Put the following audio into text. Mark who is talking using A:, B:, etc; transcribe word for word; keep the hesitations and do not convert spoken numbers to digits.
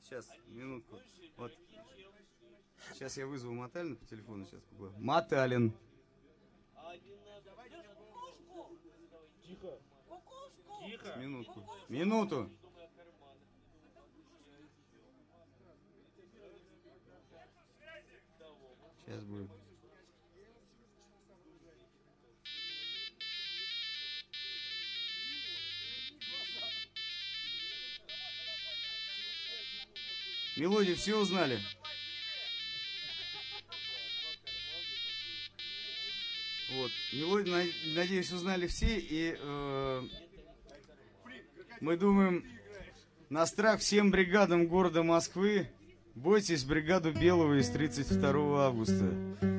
A: Сейчас, минутку. Вот. Сейчас я вызову Маталина по телефону. Сейчас поговорю. Маталин.
B: Тихо. Тихо.
A: Минутку. Минуту. Сейчас будет. Мелодию все узнали? Вот. Мелодию, надеюсь, узнали все. И э, мы думаем, на страх всем бригадам города Москвы, бойтесь бригаду Белого из тридцать второго августа.